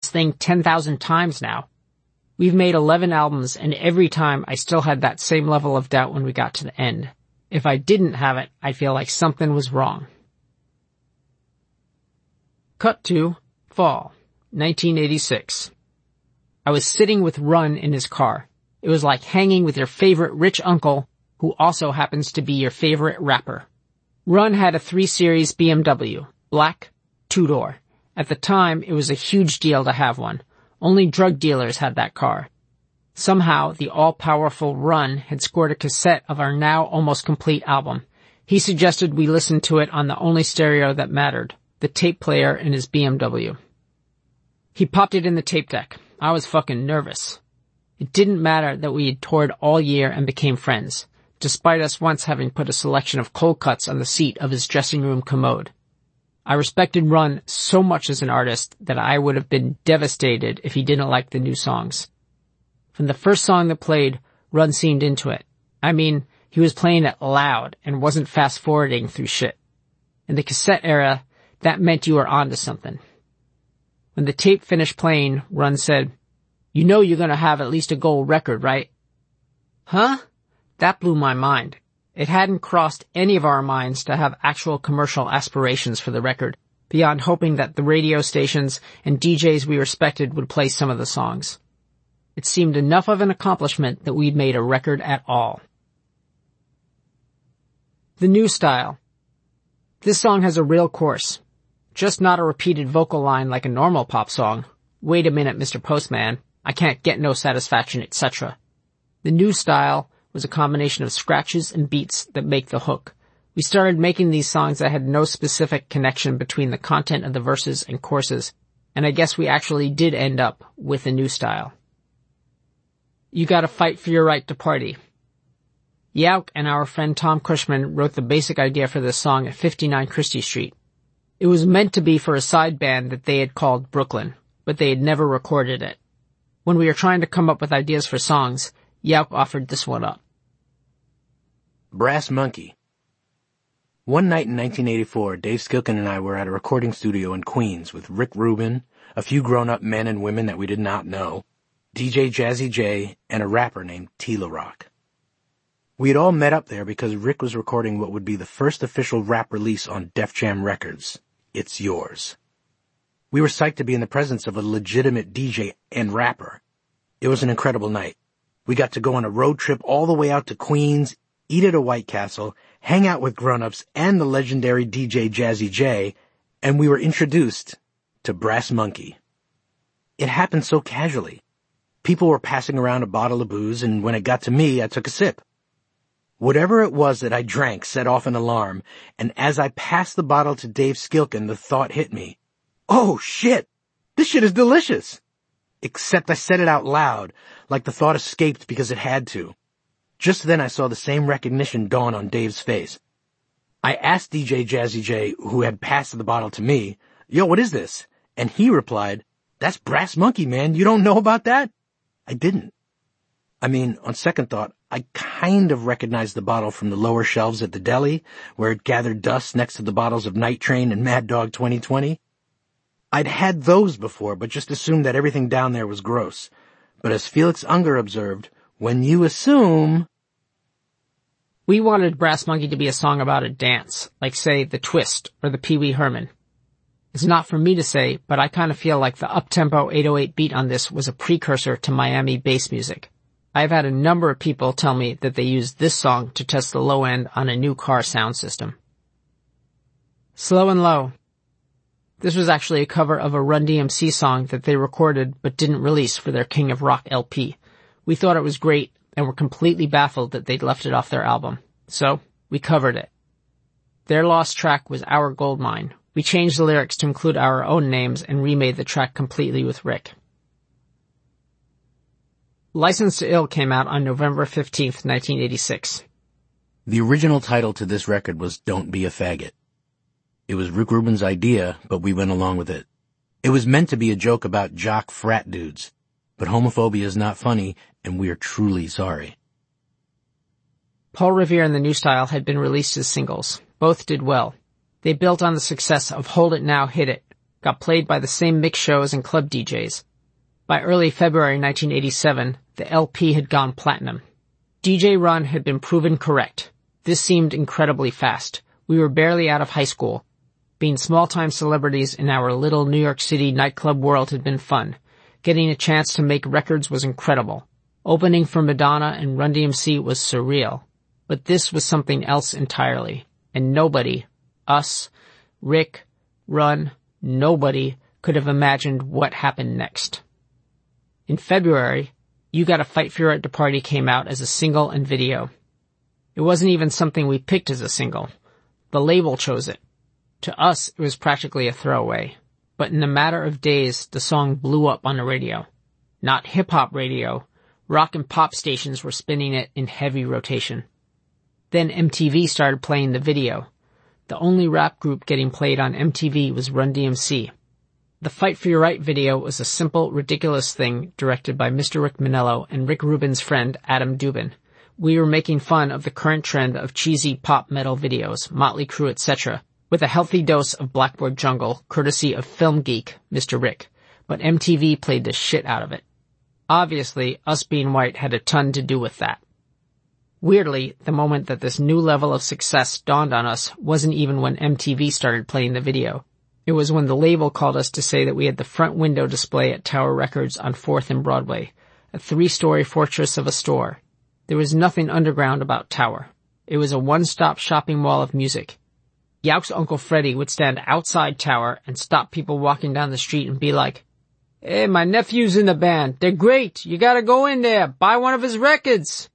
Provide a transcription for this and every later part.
thing 10,000 times now. We've made 11 albums, and every time I still had that same level of doubt when we got to the end. If I didn't have it, I'd feel like something was wrong. Cut to fall, 1986. I was sitting with Run in his car. It was like hanging with your favorite rich uncle, who also happens to be your favorite rapper. Run had a 3 Series BMW, black, 2-door. At the time, it was a huge deal to have one. Only drug dealers had that car. Somehow, the all-powerful Run had scored a cassette of our now almost complete album. He suggested we listen to it on the only stereo that mattered, the tape player in his BMW. He popped it in the tape deck. I was fucking nervous. It didn't matter that we had toured all year and became friends, despite us once having put a selection of cold cuts on the seat of his dressing room commode. I respected Run so much as an artist that I would have been devastated if he didn't like the new songs. From the first song that played, Run seemed into it. I mean, he was playing it loud and wasn't fast-forwarding through shit. In the cassette era, that meant you were onto something. When the tape finished playing, Run said, "You know you're gonna have at least a gold record, right?" Huh? That blew my mind. It hadn't crossed any of our minds to have actual commercial aspirations for the record, beyond hoping that the radio stations and DJs we respected would play some of the songs. It seemed enough of an accomplishment that we'd made a record at all. The New Style. This song has a real chorus. Just not a repeated vocal line like a normal pop song. "Wait a minute, Mr. Postman. I can't get no satisfaction," etc. The New Style was a combination of scratches and beats that make the hook. We started making these songs that had no specific connection between the content of the verses and choruses, and I guess we actually did end up with a new style. You Gotta Fight for Your Right to Party. Yauk and our friend Tom Cushman wrote the basic idea for this song at 59 Christie Street. It was meant to be for a side band that they had called Brooklyn, but they had never recorded it. When we were trying to come up with ideas for songs, Yauk offered this one up. Brass Monkey. One night in 1984, Dave Skilkin and I were at a recording studio in Queens with Rick Rubin, a few grown-up men and women that we did not know, DJ Jazzy J, and a rapper named Tila Rock. We had all met up there because Rick was recording what would be the first official rap release on Def Jam Records, It's Yours. We were psyched to be in the presence of a legitimate DJ and rapper. It was an incredible night. We got to go on a road trip all the way out to Queens, eat at a White Castle, hang out with grown-ups and the legendary DJ Jazzy J, and we were introduced to Brass Monkey. It happened so casually. People were passing around a bottle of booze, and when it got to me, I took a sip. Whatever it was that I drank set off an alarm, and as I passed the bottle to Dave Skilkin, the thought hit me. Oh, shit! This shit is delicious! Except I said it out loud, like the thought escaped because it had to. Just then I saw the same recognition dawn on Dave's face. I asked DJ Jazzy J, who had passed the bottle to me, "Yo, what is this?" And he replied, "That's Brass Monkey, man. You don't know about that?" I didn't. I mean, on second thought, I kind of recognized the bottle from the lower shelves at the deli, where it gathered dust next to the bottles of Night Train and Mad Dog 2020. I'd had those before, but just assumed that everything down there was gross. But as Felix Unger observed, when you assume... We wanted Brass Monkey to be a song about a dance, like, say, The Twist or the Pee Wee Herman. It's not for me to say, but I kind of feel like the up-tempo 808 beat on this was a precursor to Miami bass music. I've had a number of people tell me that they used this song to test the low end on a new car sound system. Slow and Low. This was actually a cover of a Run DMC song that they recorded but didn't release for their King of Rock LP. We thought it was great and were completely baffled that they'd left it off their album. So, we covered it. Their lost track was Our Goldmine. We changed the lyrics to include our own names and remade the track completely with Rick. License to Ill came out on November 15th, 1986. The original title to this record was Don't Be a Faggot. It was Rick Rubin's idea, but we went along with it. It was meant to be a joke about jock frat dudes, but homophobia is not funny, and we are truly sorry. Paul Revere and the New Style had been released as singles. Both did well. They built on the success of Hold It Now, Hit It, got played by the same mix shows and club DJs. By early February 1987, the LP had gone platinum. DJ Run had been proven correct. This seemed incredibly fast. We were barely out of high school. Being small-time celebrities in our little New York City nightclub world had been fun. Getting a chance to make records was incredible. Opening for Madonna and Run DMC was surreal. But this was something else entirely. And nobody, us, Rick, Run, nobody could have imagined what happened next. In February, You Gotta Fight for Your Right to Party came out as a single and video. It wasn't even something we picked as a single. The label chose it. To us, it was practically a throwaway. But in a matter of days, the song blew up on the radio. Not hip-hop radio. Rock and pop stations were spinning it in heavy rotation. Then MTV started playing the video. The only rap group getting played on MTV was Run DMC. The Fight for Your Right video was a simple, ridiculous thing directed by Mr. Rick Manello and Rick Rubin's friend Adam Dubin. We were making fun of the current trend of cheesy pop metal videos, Motley Crue, etc., with a healthy dose of Blackboard Jungle, courtesy of film geek Mr. Rick, but MTV played the shit out of it. Obviously, us being white had a ton to do with that. Weirdly, the moment that this new level of success dawned on us wasn't even when MTV started playing the video. It was when the label called us to say that we had the front window display at Tower Records on 4th and Broadway, a 3-story fortress of a store. There was nothing underground about Tower. It was a one-stop shopping mall of music. Yauk's Uncle Freddie would stand outside Tower and stop people walking down the street and be like, "Hey, my nephew's in the band. They're great. You gotta go in there. Buy one of his records."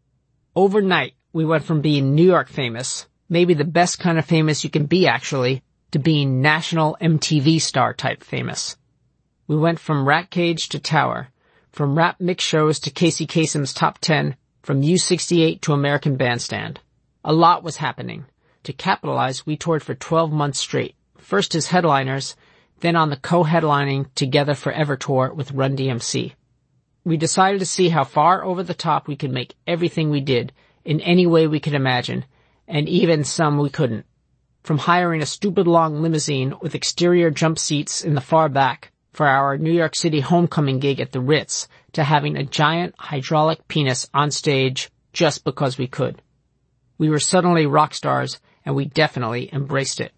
Overnight, we went from being New York famous, maybe the best kind of famous you can be actually, to being national MTV star type famous. We went from Rat Cage to Tower, from rap mix shows to Casey Kasem's Top 10, from U68 to American Bandstand. A lot was happening. To capitalize, we toured for 12 months straight, first as headliners, then on the co-headlining Together Forever tour with Run DMC. We decided to see how far over the top we could make everything we did, in any way we could imagine, and even some we couldn't. From hiring a stupid long limousine with exterior jump seats in the far back for our New York City homecoming gig at the Ritz, to having a giant hydraulic penis on stage just because we could. We were suddenly rock stars, and we definitely embraced it.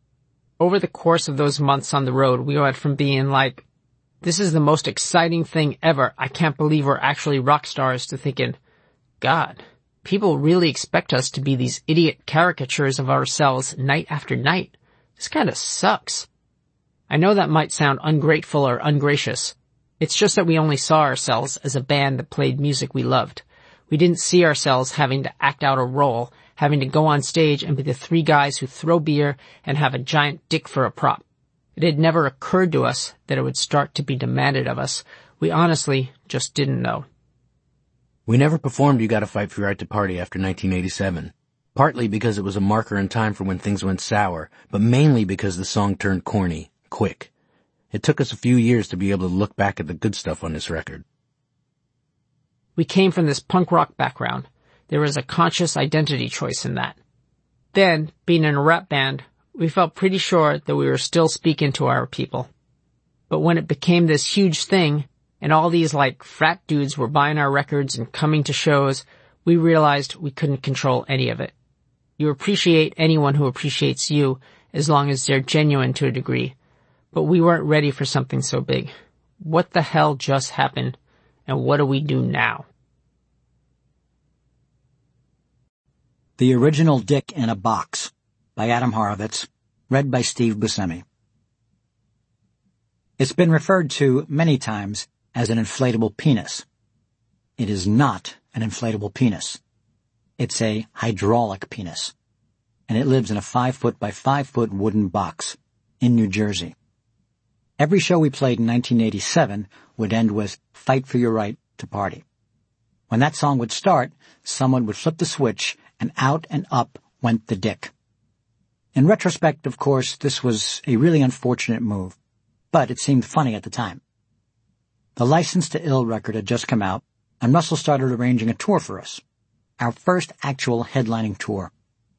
Over the course of those months on the road, we went from being like, "This is the most exciting thing ever, I can't believe we're actually rock stars," to thinking, "God, people really expect us to be these idiot caricatures of ourselves night after night. This kinda sucks." I know that might sound ungrateful or ungracious. It's just that we only saw ourselves as a band that played music we loved. We didn't see ourselves having to act out a role, having to go on stage and be the 3 guys who throw beer and have a giant dick for a prop. It had never occurred to us that it would start to be demanded of us. We honestly just didn't know. We never performed You Gotta Fight for Your Right to Party after 1987, partly because it was a marker in time for when things went sour, but mainly because the song turned corny, quick. It took us a few years to be able to look back at the good stuff on this record. We came from this punk rock background. There was a conscious identity choice in that. Then, being in a rap band, we felt pretty sure that we were still speaking to our people. But when it became this huge thing, and all these frat dudes were buying our records and coming to shows, we realized we couldn't control any of it. You appreciate anyone who appreciates you as long as they're genuine to a degree. But we weren't ready for something so big. What the hell just happened? And what do we do now? The Original Dick in a Box by Adam Horovitz, read by Steve Buscemi. It's been referred to many times as an inflatable penis. It is not an inflatable penis. It's a hydraulic penis, and it lives in a 5-foot by 5-foot wooden box in New Jersey. Every show we played in 1987 would end with "Fight for Your Right to Party." When that song would start, someone would flip the switch and out and up went the dick. In retrospect, of course, this was a really unfortunate move, but it seemed funny at the time. The License to Ill record had just come out, and Russell started arranging a tour for us, our first actual headlining tour.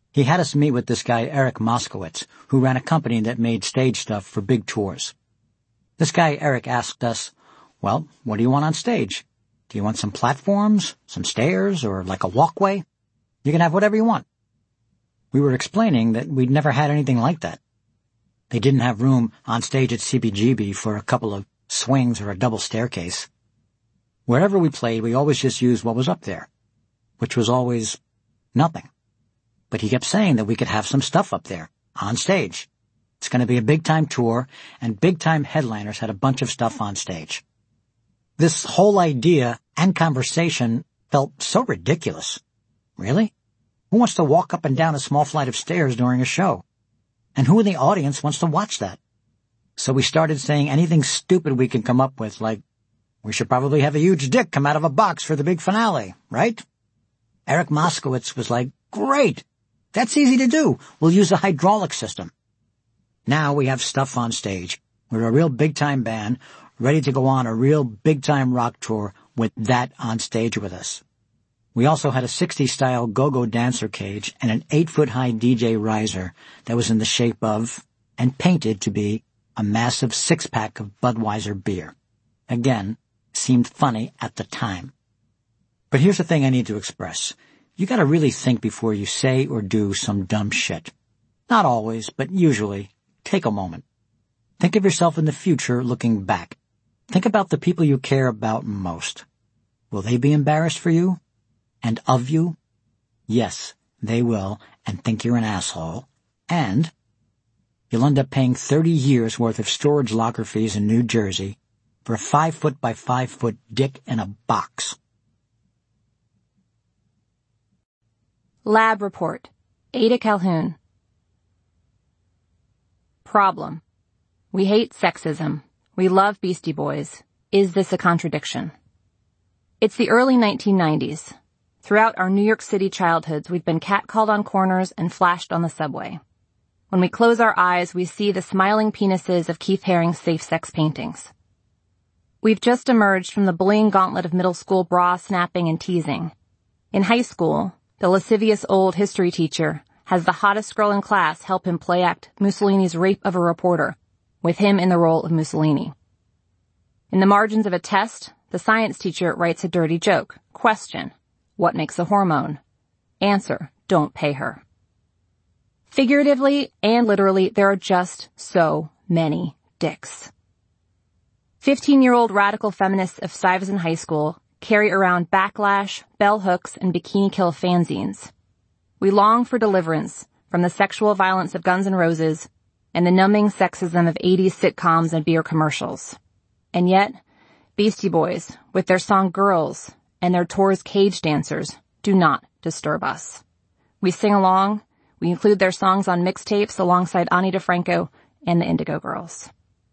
He had us meet with this guy Eric Moskowitz, who ran a company that made stage stuff for big tours. This guy Eric asked us, well, what do you want on stage? Do you want some platforms, some stairs, or like a walkway? You can have whatever you want. We were explaining that we'd never had anything like that. They didn't have room on stage at CBGB for a couple of swings or a double staircase. Wherever we played, we always just used what was up there, which was always nothing. But he kept saying that we could have some stuff up there, on stage. It's going to be a big-time tour, and big-time headliners had a bunch of stuff on stage. This whole idea and conversation felt so ridiculous. Really? Who wants to walk up and down a small flight of stairs during a show? And who in the audience wants to watch that? So we started saying anything stupid we could come up with, like, we should probably have a huge dick come out of a box for the big finale, right? Eric Moskowitz was like, great! That's easy to do. We'll use a hydraulic system. Now we have stuff on stage. We're a real big-time band, ready to go on a real big-time rock tour with that on stage with us. We also had a 60s-style go-go dancer cage and an 8-foot-high DJ riser that was in the shape of, and painted to be, a massive 6-pack of Budweiser beer. Again, seemed funny at the time. But here's the thing I need to express. You gotta really think before you say or do some dumb shit. Not always, but usually. Take a moment. Think of yourself in the future looking back. Think about the people you care about most. Will they be embarrassed for you? And of you? Yes, they will, and think you're an asshole. And you'll end up paying 30 years worth of storage locker fees in New Jersey for a 5-foot by 5-foot dick in a box. Lab Report. Ada Calhoun. Problem. We hate sexism. We love Beastie Boys. Is this a contradiction? It's the early 1990s. Throughout our New York City childhoods, we've been catcalled on corners and flashed on the subway. When we close our eyes, we see the smiling penises of Keith Haring's safe-sex paintings. We've just emerged from the bullying gauntlet of middle school bra snapping and teasing. In high school, the lascivious old history teacher has the hottest girl in class help him play act Mussolini's Rape of a Reporter, with him in the role of Mussolini. In the margins of a test, the science teacher writes a dirty joke. Question: what makes a hormone? Answer: don't pay her. Figuratively and literally, there are just so many dicks. 15-year-old radical feminists of Stuyvesant High School carry around backlash, bell hooks, and bikini kill fanzines. We long for deliverance from the sexual violence of Guns N' Roses and the numbing sexism of 80s sitcoms and beer commercials. And yet, Beastie Boys, with their song Girls and their tour's Cage Dancers, do not disturb us. We sing along, we include their songs on mixtapes alongside Ani DeFranco and the Indigo Girls.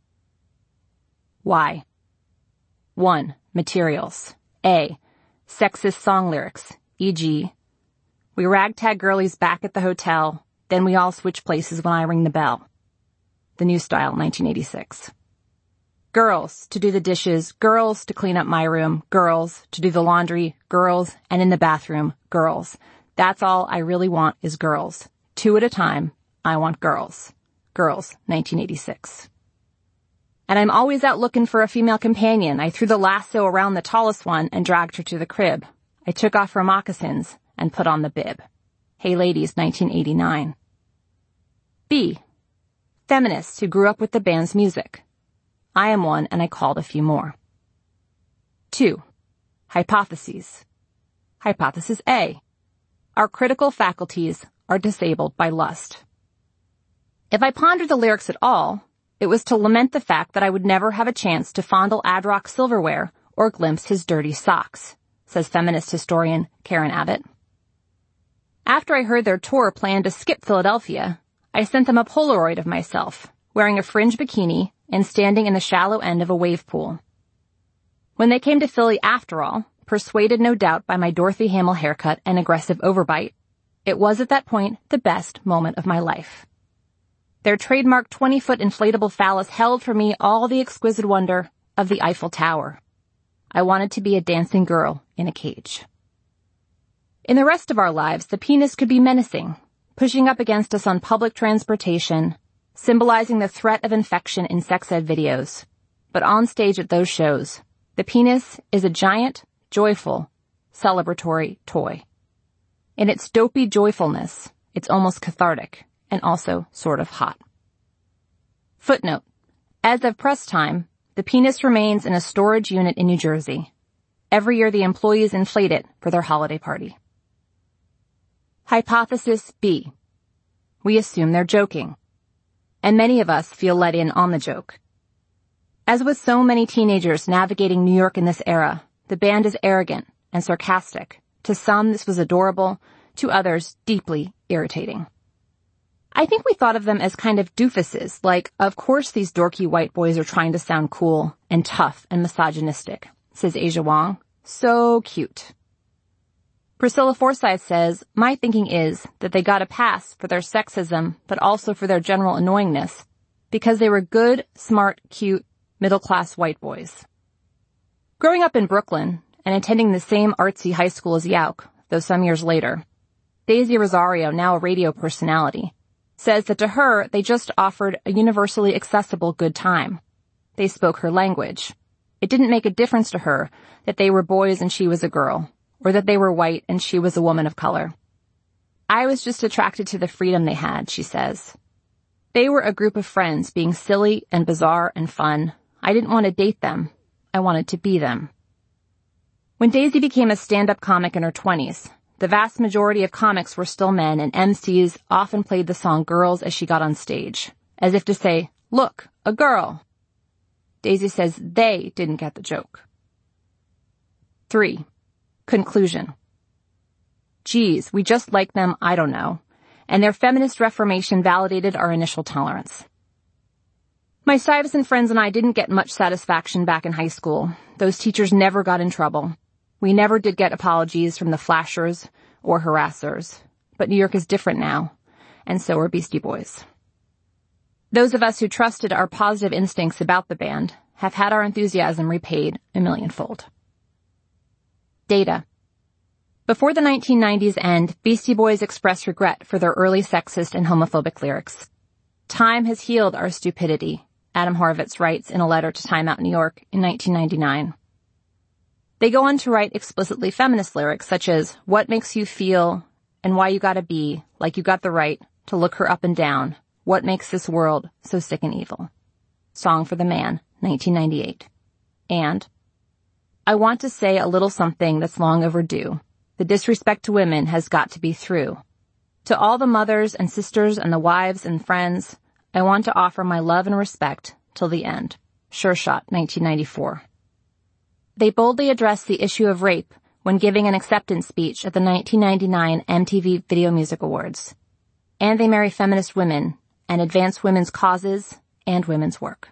Why? 1. Materials. A. Sexist song lyrics, e.g., we ragtag girlies back at the hotel, then we all switch places when I ring the bell. The New Style, 1986. Girls to do the dishes, girls to clean up my room, girls to do the laundry, girls, and in the bathroom, girls. That's all I really want is girls. 2 at a time, I want girls. Girls, 1986. And I'm always out looking for a female companion. I threw the lasso around the tallest one and dragged her to the crib. I took off her moccasins and put on the bib. Hey Ladies, 1989. B. Feminists who grew up with the band's music. I am one, and I called a few more. 2. Hypotheses. Hypothesis A. Our critical faculties are disabled by lust. If I pondered the lyrics at all, it was to lament the fact that I would never have a chance to fondle Ad-Rock silverware or glimpse his dirty socks, says feminist historian Karen Abbott. After I heard their tour planned to skip Philadelphia, I sent them a Polaroid of myself, wearing a fringe bikini and standing in the shallow end of a wave pool. When they came to Philly after all, persuaded no doubt by my Dorothy Hamill haircut and aggressive overbite, it was at that point the best moment of my life. Their trademark 20-foot inflatable phallus held for me all the exquisite wonder of the Eiffel Tower. I wanted to be a dancing girl in a cage. In the rest of our lives, the penis could be menacing, pushing up against us on public transportation, symbolizing the threat of infection in sex ed videos. But on stage at those shows, the penis is a giant, joyful, celebratory toy. In its dopey joyfulness, it's almost cathartic and also sort of hot. Footnote. As of press time, the penis remains in a storage unit in New Jersey. Every year the employees inflate it for their holiday party. Hypothesis B. We assume they're joking. And many of us feel let in on the joke. As with so many teenagers navigating New York in this era, the band is arrogant and sarcastic. To some, this was adorable. To others, deeply irritating. I think we thought of them as kind of doofuses, like, of course these dorky white boys are trying to sound cool and tough and misogynistic, says Asia Wong. So cute. Priscilla Forsyth says, my thinking is that they got a pass for their sexism, but also for their general annoyingness, because they were good, smart, cute, middle-class white boys. Growing up in Brooklyn and attending the same artsy high school as Yauk, though some years later, Daisy Rosario, now a radio personality, says that to her, they just offered a universally accessible good time. They spoke her language. It didn't make a difference to her that they were boys and she was a girl, or that they were white and she was a woman of color. I was just attracted to the freedom they had, she says. They were a group of friends being silly and bizarre and fun. I didn't want to date them. I wanted to be them. When Daisy became a stand-up comic in her 20s, the vast majority of comics were still men, and MCs often played the song Girls as she got on stage, as if to say, look, a girl. Daisy says they didn't get the joke. 3. Conclusion. Geez, we just like them, I don't know. And their feminist reformation validated our initial tolerance. My Stuyvesant friends and I didn't get much satisfaction back in high school. Those teachers never got in trouble. We never did get apologies from the flashers or harassers. But New York is different now, and so are Beastie Boys. Those of us who trusted our positive instincts about the band have had our enthusiasm repaid a millionfold. Data. Before the 1990s end, Beastie Boys expressed regret for their early sexist and homophobic lyrics. Time has healed our stupidity, Adam Horovitz writes in a letter to Time Out New York in 1999. They go on to write explicitly feminist lyrics such as, what makes you feel and why you gotta be like you got the right to look her up and down. What makes this world so sick and evil? Song for the Man, 1998. And, I want to say a little something that's long overdue. The disrespect to women has got to be through. To all the mothers and sisters and the wives and friends, I want to offer my love and respect till the end. Sure Shot, 1994. They boldly address the issue of rape when giving an acceptance speech at the 1999 MTV Video Music Awards. And they marry feminist women and advance women's causes and women's work.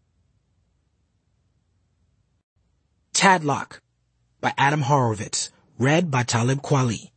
Tadlock by Adam Horovitz, read by Talib Kweli.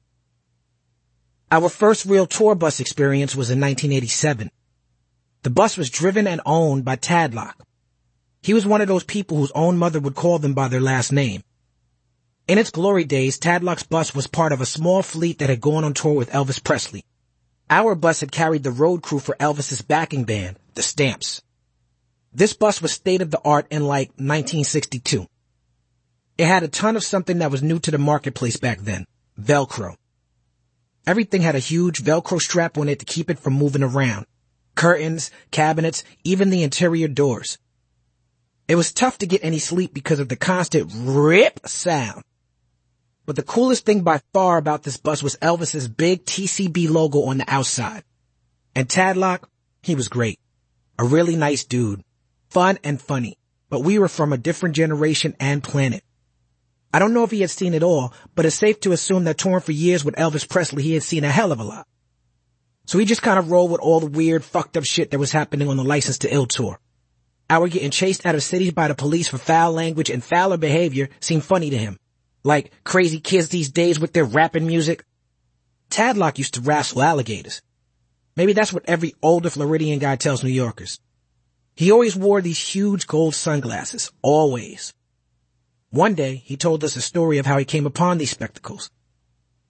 Our first real tour bus experience was in 1987. The bus was driven and owned by Tadlock. He was one of those people whose own mother would call them by their last name. In its glory days, Tadlock's bus was part of a small fleet that had gone on tour with Elvis Presley. Our bus had carried the road crew for Elvis's backing band, the Stamps. This bus was state-of-the-art in like 1962. It had a ton of something that was new to the marketplace back then, Velcro. Everything had a huge Velcro strap on it to keep it from moving around. Curtains, cabinets, even the interior doors. It was tough to get any sleep because of the constant rip sound. But the coolest thing by far about this bus was Elvis's big TCB logo on the outside. And Tadlock, he was great. A really nice dude. Fun and funny. But we were from a different generation and planet. I don't know if he had seen it all, but it's safe to assume that touring for years with Elvis Presley, he had seen a hell of a lot. So he just kind of rolled with all the weird, fucked up shit that was happening on the License to Ill tour. Our getting chased out of cities by the police for foul language and fouler behavior seemed funny to him. Like crazy kids these days with their rapping music. Tadlock used to wrestle alligators. Maybe that's what every older Floridian guy tells New Yorkers. He always wore these huge gold sunglasses. Always. One day, he told us a story of how he came upon these spectacles.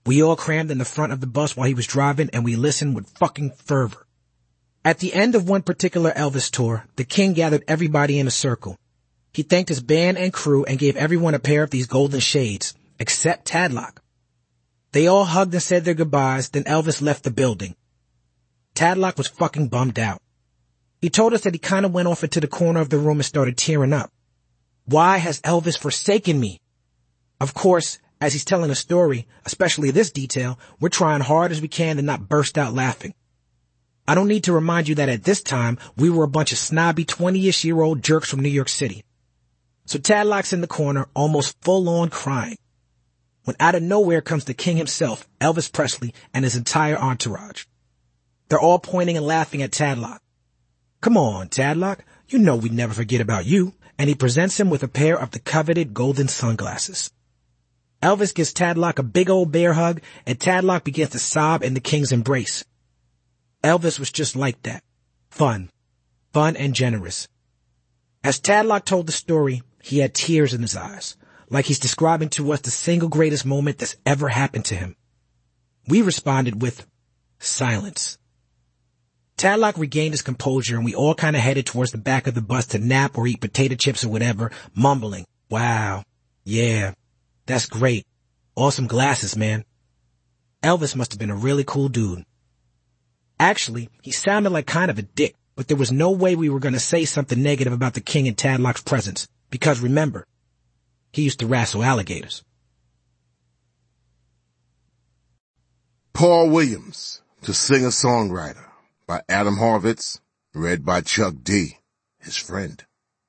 We all crammed in the front of the bus while he was driving, and we listened with fucking fervor. At the end of one particular Elvis tour, the king gathered everybody in a circle. He thanked his band and crew and gave everyone a pair of these golden shades, except Tadlock. They all hugged and said their goodbyes, then Elvis left the building. Tadlock was fucking bummed out. He told us that he kind of went off into the corner of the room and started tearing up. Why has Elvis forsaken me? Of course, as he's telling a story, especially this detail, we're trying hard as we can to not burst out laughing. I don't need to remind you that at this time, we were a bunch of snobby 20-ish-year-old jerks from New York City. So Tadlock's in the corner, almost full-on crying, when out of nowhere comes the king himself, Elvis Presley, and his entire entourage. They're all pointing and laughing at Tadlock. Come on, Tadlock, you know we'd never forget about you. And he presents him with a pair of the coveted golden sunglasses. Elvis gives Tadlock a big old bear hug, and Tadlock begins to sob in the king's embrace. Elvis was just like that. Fun and generous. As Tadlock told the story, he had tears in his eyes, like he's describing to us the single greatest moment that's ever happened to him. We responded with silence. Tadlock regained his composure, and we all kind of headed towards the back of the bus to nap or eat potato chips or whatever, mumbling, "Wow, yeah, that's great. Awesome glasses, man." Elvis must have been a really cool dude. Actually, he sounded like kind of a dick, but there was no way we were going to say something negative about the king in Tadlock's presence, because remember, he used to wrestle alligators. Paul Williams, the singer-songwriter, by Adam Horvitz, read by Chuck D, his friend.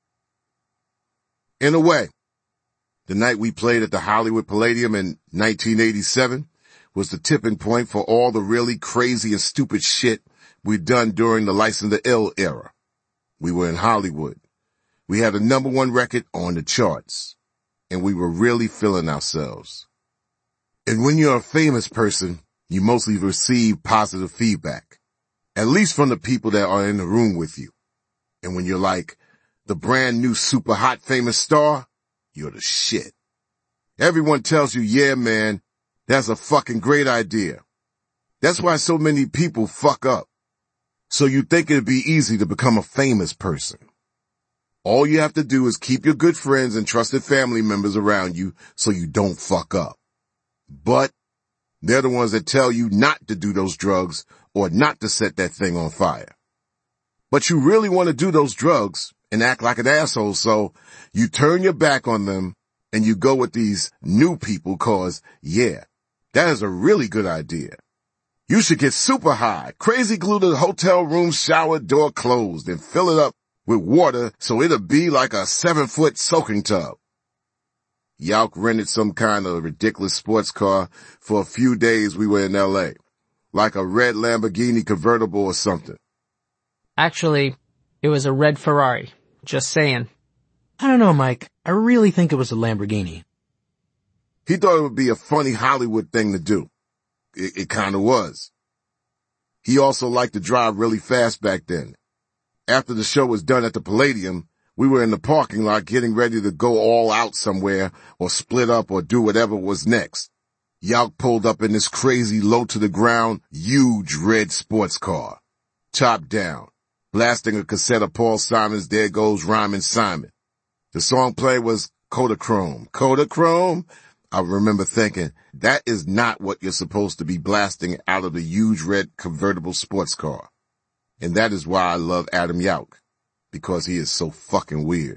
In a way, the night we played at the Hollywood Palladium in 1987 was the tipping point for all the really crazy and stupid shit we'd done during the License to Ill era. We were in Hollywood. We had a #1 record on the charts, and we were really feeling ourselves. And when you're a famous person, you mostly receive positive feedback, at least from the people that are in the room with you. And when you're like the brand new super hot famous star, you're the shit. Everyone tells you, yeah, man, that's a fucking great idea. That's why so many people fuck up. So you think it'd be easy to become a famous person. All you have to do is keep your good friends and trusted family members around you so you don't fuck up. But they're the ones that tell you not to do those drugs or not to set that thing on fire. But you really want to do those drugs and act like an asshole, so you turn your back on them and you go with these new people cause, yeah, that is a really good idea. You should get super high, crazy glue the hotel room shower door closed and fill it up with water so it'll be like a 7-foot soaking tub. Yauk rented some kind of ridiculous sports car for a few days we were in L.A., like a red Lamborghini convertible or something. Actually, it was a red Ferrari. Just saying. I don't know, Mike. I really think it was a Lamborghini. He thought it would be a funny Hollywood thing to do. It kind of was. He also liked to drive really fast back then. After the show was done at the Palladium, we were in the parking lot getting ready to go all out somewhere or split up or do whatever was next. Yauk pulled up in this crazy low-to-the-ground, huge red sports car, top down, blasting a cassette of Paul Simon's There Goes Rhymin' Simon. The song played was Kodachrome. Kodachrome? I remember thinking, that is not what you're supposed to be blasting out of the huge red convertible sports car. And that is why I love Adam Yauk, because he is so fucking weird.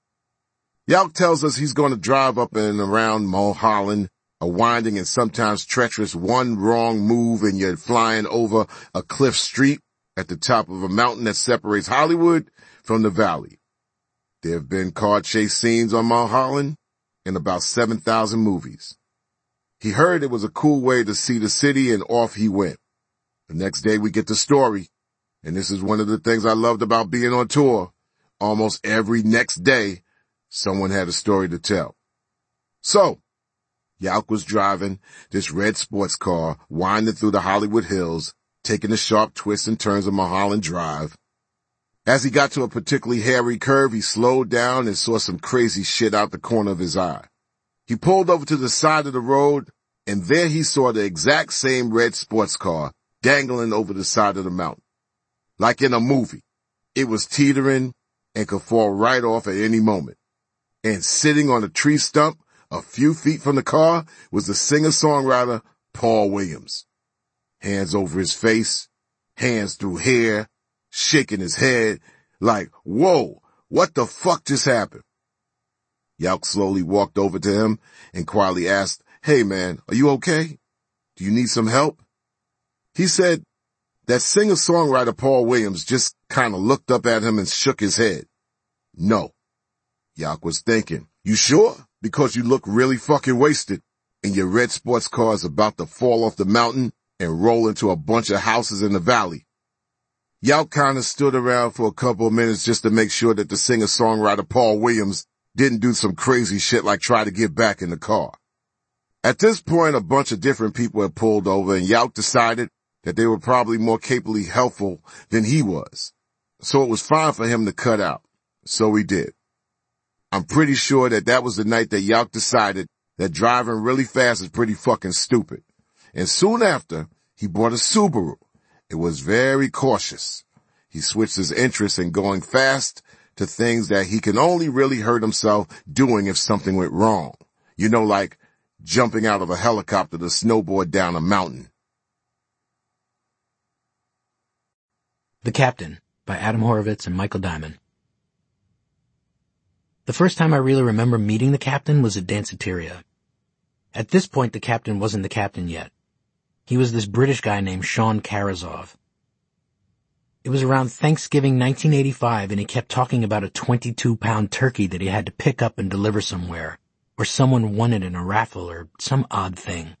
Yauk tells us he's going to drive up and around Mulholland, a winding and sometimes treacherous one wrong move and you're flying over a cliff street at the top of a mountain that separates Hollywood from the valley. There have been car chase scenes on Mulholland in about 7,000 movies. He heard it was a cool way to see the city and off he went. The next day we get the story, and this is one of the things I loved about being on tour. Almost every next day, someone had a story to tell. So, Yauk was driving this red sports car, winding through the Hollywood Hills, taking the sharp twists and turns of Mulholland Drive. As he got to a particularly hairy curve, he slowed down and saw some crazy shit out the corner of his eye. He pulled over to the side of the road and there he saw the exact same red sports car dangling over the side of the mountain. Like in a movie, it was teetering and could fall right off at any moment. And sitting on a tree stump a few feet from the car was the singer-songwriter Paul Williams. Hands over his face, hands through hair, shaking his head like, whoa, what the fuck just happened? Yauk slowly walked over to him and quietly asked, "Hey man, are you okay? Do you need some help?" He said that singer-songwriter Paul Williams just kind of looked up at him and shook his head. No. Yauk was thinking, "You sure? Because you look really fucking wasted, and your red sports car is about to fall off the mountain and roll into a bunch of houses in the valley." Yauk kind of stood around for a couple of minutes just to make sure that the singer-songwriter Paul Williams didn't do some crazy shit like try to get back in the car. At this point, a bunch of different people had pulled over, and Yauk decided that they were probably more capably helpful than he was. So it was fine for him to cut out. So he did. I'm pretty sure that was the night that Yauk decided that driving really fast is pretty fucking stupid. And soon after, he bought a Subaru. It was very cautious. He switched his interest in going fast to things that he can only really hurt himself doing if something went wrong. You know, like jumping out of a helicopter to snowboard down a mountain. The Captain by Adam Horovitz and Michael Diamond. The first time I really remember meeting the Captain was at Danceteria. At this point, the Captain wasn't the Captain yet. He was this British guy named Sean Karazov. It was around Thanksgiving 1985, and he kept talking about a 22-pound turkey that he had to pick up and deliver somewhere, or someone won it in a raffle, or some odd thing.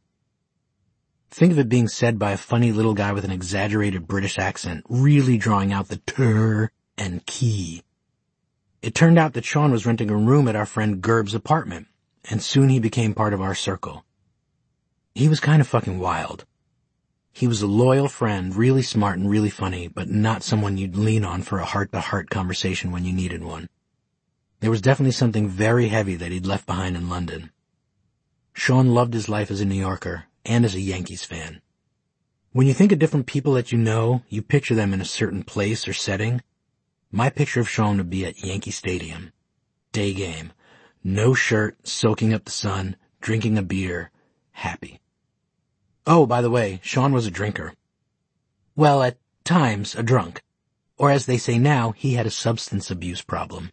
Think of it being said by a funny little guy with an exaggerated British accent, really drawing out the tur and key. It turned out that Sean was renting a room at our friend Gerb's apartment, and soon he became part of our circle. He was kind of fucking wild. He was a loyal friend, really smart and really funny, but not someone you'd lean on for a heart-to-heart conversation when you needed one. There was definitely something very heavy that he'd left behind in London. Sean loved his life as a New Yorker and as a Yankees fan. When you think of different people that you know, you picture them in a certain place or setting. My picture of Sean would be at Yankee Stadium. Day game. No shirt, soaking up the sun, drinking a beer, happy. Oh, by the way, Sean was a drinker. Well, at times, a drunk. Or as they say now, he had a substance abuse problem.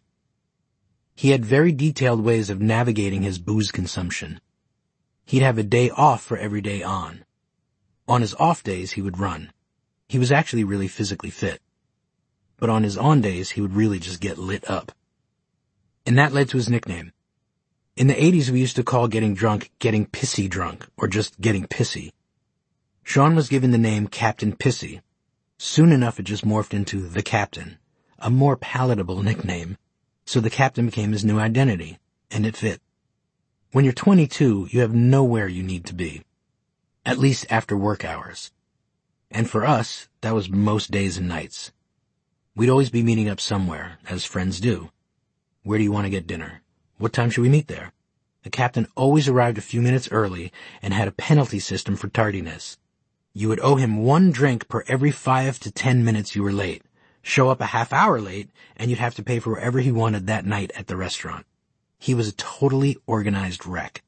He had very detailed ways of navigating his booze consumption. He'd have a day off for every day on. On his off days, he would run. He was actually really physically fit. But on his on days, he would really just get lit up. And that led to his nickname. In the 80s, we used to call getting drunk getting pissy drunk, or just getting pissy. Sean was given the name Captain Pissy. Soon enough, it just morphed into the Captain, a more palatable nickname. So the Captain became his new identity, and it fit. When you're 22, you have nowhere you need to be. At least after work hours. And for us, that was most days and nights. We'd always be meeting up somewhere, as friends do. Where do you want to get dinner? What time should we meet there? The Captain always arrived a few minutes early and had a penalty system for tardiness. You would owe him 1 drink per every 5 to 10 minutes you were late. Show up a half hour late, and you'd have to pay for whatever he wanted that night at the restaurant. He was a totally organized wreck.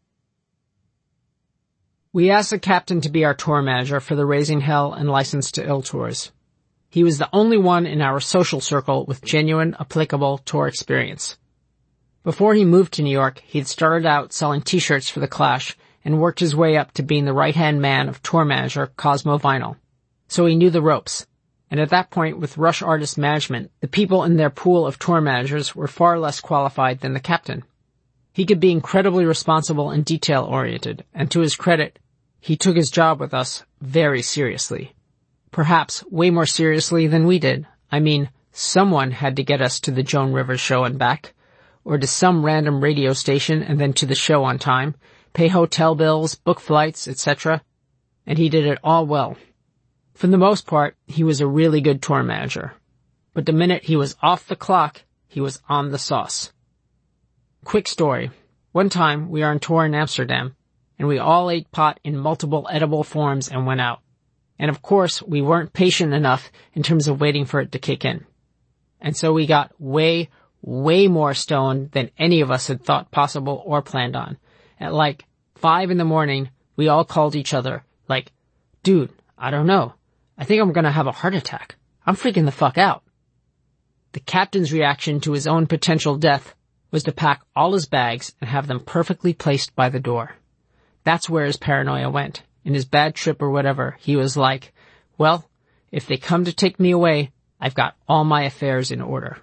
We asked the Captain to be our tour manager for the Raising Hell and License to Ill tours. He was the only one in our social circle with genuine, applicable tour experience. Before he moved to New York, he'd started out selling t-shirts for The Clash and worked his way up to being the right-hand man of tour manager Cosmo Vinyl. So he knew the ropes. And at that point, with Rush Artist Management, the people in their pool of tour managers were far less qualified than the Captain. He could be incredibly responsible and detail-oriented, and to his credit, he took his job with us very seriously. Perhaps way more seriously than we did. I mean, someone had to get us to the Joan Rivers show and back, or to some random radio station and then to the show on time, pay hotel bills, book flights, etc. And he did it all well. For the most part, he was a really good tour manager. But the minute he was off the clock, he was on the sauce. Quick story. One time, we were on tour in Amsterdam, and we all ate pot in multiple edible forms and went out. And of course, we weren't patient enough in terms of waiting for it to kick in. And so we got way more stoned than any of us had thought possible or planned on. At like 5 a.m, we all called each other, like, dude, I don't know. I think I'm gonna have a heart attack. I'm freaking the fuck out. The captain's reaction to his own potential death was to pack all his bags and have them perfectly placed by the door. That's where his paranoia went. In his bad trip or whatever, he was like, well, if they come to take me away, I've got all my affairs in order.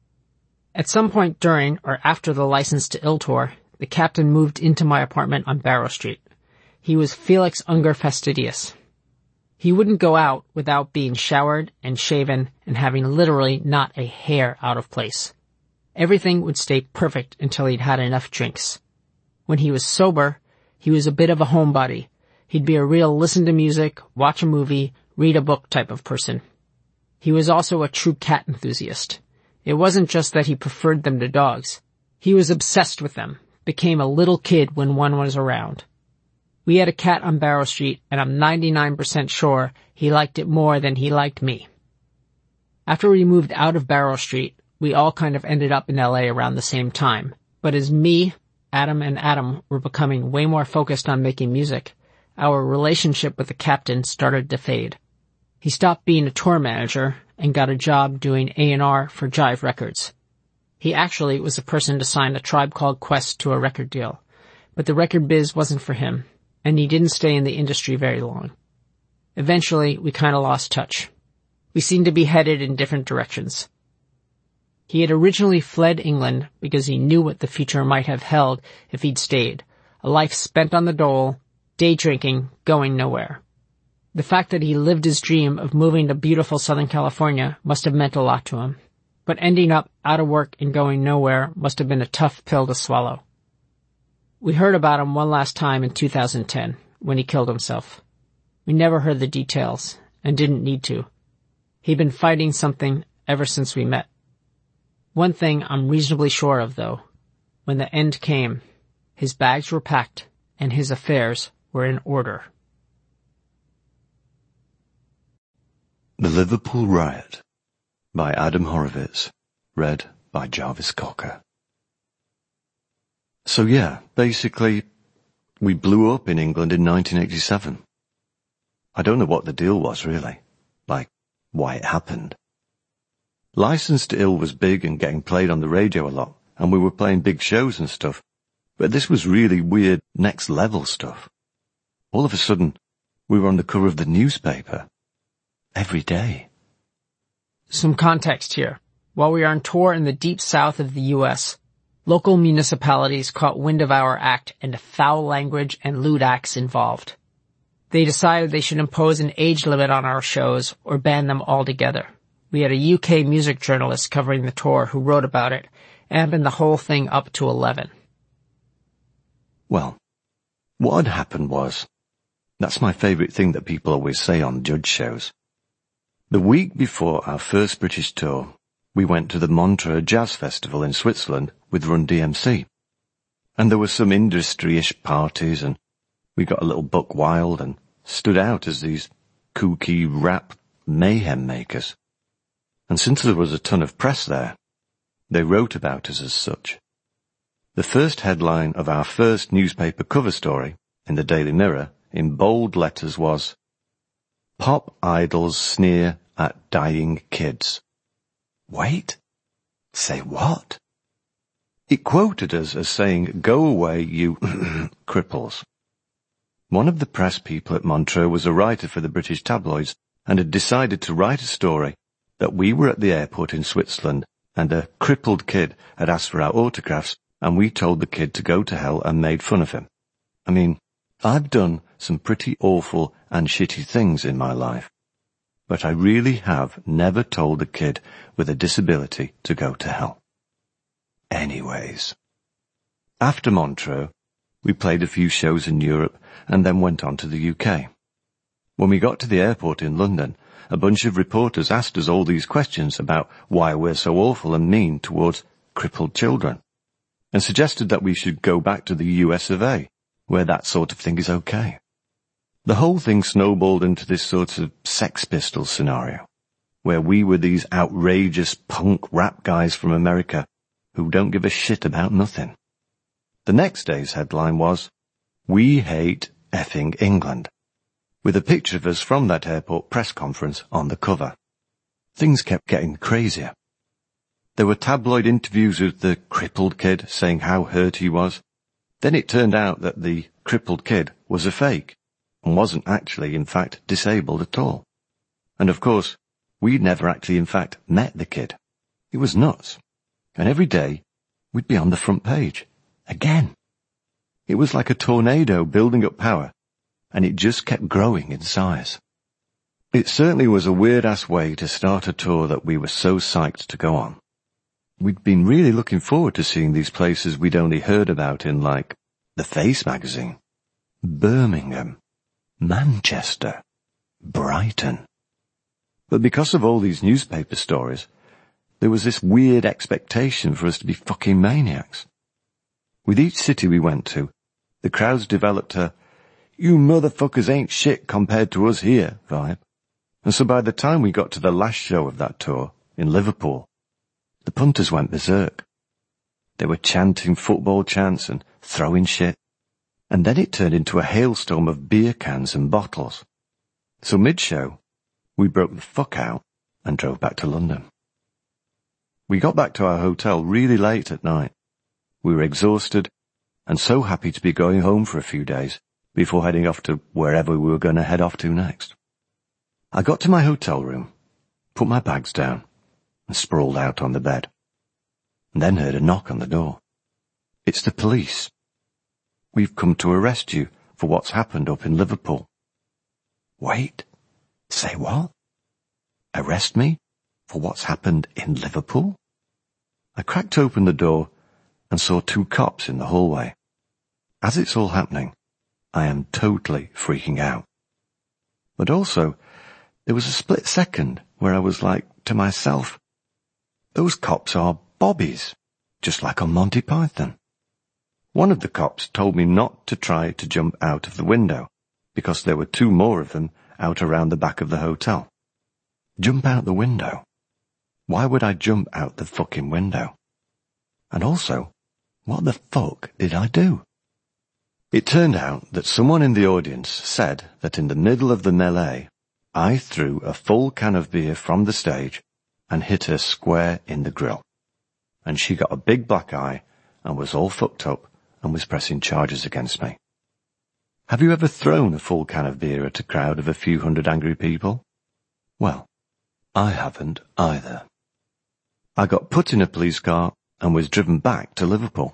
At some point during or after the License to Ill tour, the captain moved into my apartment on Barrow Street. He was Felix Unger Fastidious. He wouldn't go out without being showered and shaven and having literally not a hair out of place. Everything would stay perfect until he'd had enough drinks. When he was sober, he was a bit of a homebody. He'd be a real listen to music, watch a movie, read a book type of person. He was also a true cat enthusiast. It wasn't just that he preferred them to dogs. He was obsessed with them, became a little kid when one was around. We had a cat on Barrow Street, and I'm 99% sure he liked it more than he liked me. After we moved out of Barrow Street, we all kind of ended up in LA around the same time. But as me, Adam, and Adam were becoming way more focused on making music, our relationship with the captain started to fade. He stopped being a tour manager and got a job doing A&R for Jive Records. He actually was the person to sign A Tribe Called Quest to a record deal, but the record biz wasn't for him, and he didn't stay in the industry very long. Eventually, we kind of lost touch. We seemed to be headed in different directions. He had originally fled England because he knew what the future might have held if he'd stayed, a life spent on the dole, day drinking, going nowhere. The fact that he lived his dream of moving to beautiful Southern California must have meant a lot to him, but ending up out of work and going nowhere must have been a tough pill to swallow. We heard about him one last time in 2010, when he killed himself. We never heard the details, and didn't need to. He'd been fighting something ever since we met. One thing I'm reasonably sure of, though. When the end came, his bags were packed, and his affairs were in order. The Liverpool Riot by Adam Horovitz, read by Jarvis Cocker. So yeah, basically, we blew up in England in 1987. I don't know what the deal was, really. Like, why it happened. License to Ill was big and getting played on the radio a lot, and we were playing big shows and stuff, but this was really weird, next-level stuff. All of a sudden, we were on the cover of the newspaper. Every day. Some context here. While we were on tour in the deep south of the U.S., local municipalities caught wind of our act and the foul language and lewd acts involved. They decided they should impose an age limit on our shows or ban them altogether. We had a UK music journalist covering the tour who wrote about it, amping the whole thing up to 11. Well, what had happened was, that's my favourite thing that people always say on judge shows. The week before our first British tour, we went to the Montreux Jazz Festival in Switzerland with Run DMC. And there were some industry-ish parties, and we got a little buck wild and stood out as these kooky rap mayhem makers. And since there was a ton of press there, they wrote about us as such. The first headline of our first newspaper cover story, in the Daily Mirror, in bold letters was, "Pop idols sneer at dying kids." Wait? Say what? It quoted us as saying, "Go away, you cripples." One of the press people at Montreux was a writer for the British tabloids and had decided to write a story that we were at the airport in Switzerland and a crippled kid had asked for our autographs and we told the kid to go to hell and made fun of him. I mean, I've done some pretty awful and shitty things in my life, but I really have never told a kid with a disability to go to hell. Anyways, after Montreux, we played a few shows in Europe and then went on to the UK. When we got to the airport in London, a bunch of reporters asked us all these questions about why we're so awful and mean towards crippled children, and suggested that we should go back to the US of A, where that sort of thing is okay. The whole thing snowballed into this sort of Sex Pistols scenario, where we were these outrageous punk rap guys from America who don't give a shit about nothing. The next day's headline was, "We hate effing England," with a picture of us from that airport press conference on the cover. Things kept getting crazier. There were tabloid interviews with the crippled kid saying how hurt he was. Then it turned out that the crippled kid was a fake and wasn't actually, in fact, disabled at all. And of course, we'd never actually, in fact, met the kid. It was nuts. And every day, we'd be on the front page. Again. It was like a tornado building up power, and it just kept growing in size. It certainly was a weird-ass way to start a tour that we were so psyched to go on. We'd been really looking forward to seeing these places we'd only heard about in, like, The Face magazine, Birmingham, Manchester, Brighton. But because of all these newspaper stories, there was this weird expectation for us to be fucking maniacs. With each city we went to, the crowds developed a "you motherfuckers ain't shit compared to us here" vibe. And so by the time we got to the last show of that tour, in Liverpool, the punters went berserk. They were chanting football chants and throwing shit. And then it turned into a hailstorm of beer cans and bottles. So mid-show, we broke the fuck out and drove back to London. We got back to our hotel really late at night. We were exhausted and so happy to be going home for a few days before heading off to wherever we were going to head off to next. I got to my hotel room, put my bags down, and sprawled out on the bed, and then heard a knock on the door. "It's the police. We've come to arrest you for what's happened up in Liverpool." Wait, say what? Arrest me for what's happened in Liverpool? I cracked open the door and saw 2 cops in the hallway. As it's all happening, I am totally freaking out. But also, there was a split second where I was like to myself, those cops are bobbies, just like on Monty Python. One of the cops told me not to try to jump out of the window, because there were 2 more of them out around the back of the hotel. Jump out the window? Why would I jump out the fucking window? And also, what the fuck did I do? It turned out that someone in the audience said that in the middle of the melee, I threw a full can of beer from the stage and hit her square in the grill. And she got a big black eye and was all fucked up and was pressing charges against me. Have you ever thrown a full can of beer at a crowd of a few hundred angry people? Well, I haven't either. I got put in a police car and was driven back to Liverpool.